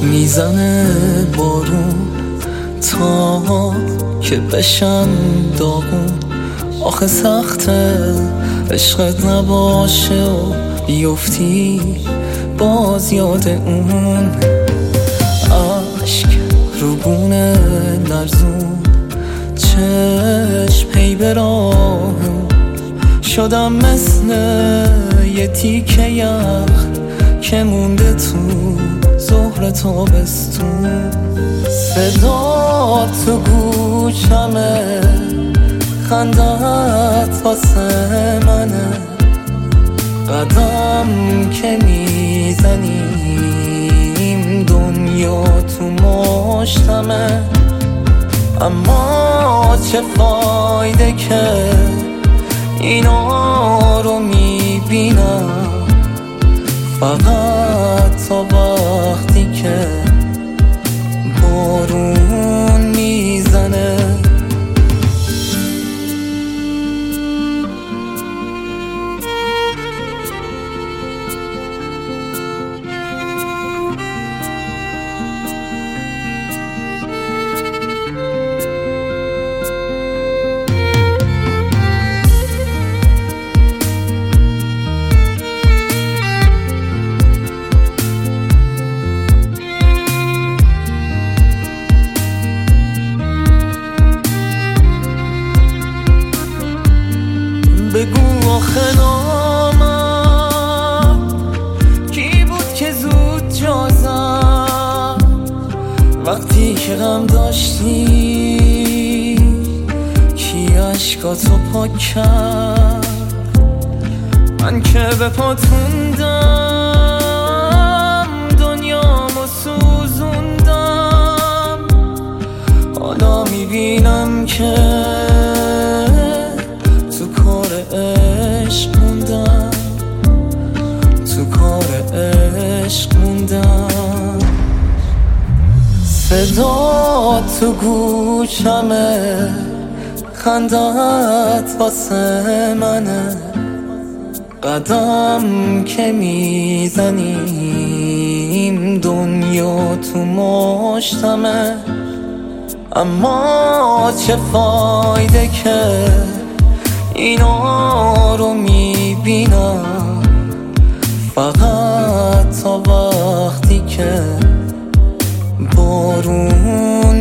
میزنه بارون تا که بشم داغون. آخه سخته عشقت نباشه و بیفتی باز یاد اون. عشق رو گونه لرزون، چشم هی به راهم، شدم مثل یه تیکه یخ که مونده تو ظهر تابستون. صدا تو گوشمه، خندت واسه منه، قدم که میزنیم دنیا تو مشتمه. اما چه فایده که اینا رو میبینم، فقط تا وقتی که بارون میزنه. بگو آخه نامم کی بود که زود جا زد وقتی که غم داشتی؟ کی عشقاتو پاک کرد؟ من که به پاتوندم دنیامو سوزوندم. حالا میبینم که تو کار عشق موندم. صدا تو گوشمه، خندت واسه منه، قدم که میزنیم دنیا تو مشتمه. اما چه فایده که اینا رو میبینم، فقط تا وقتی که بارون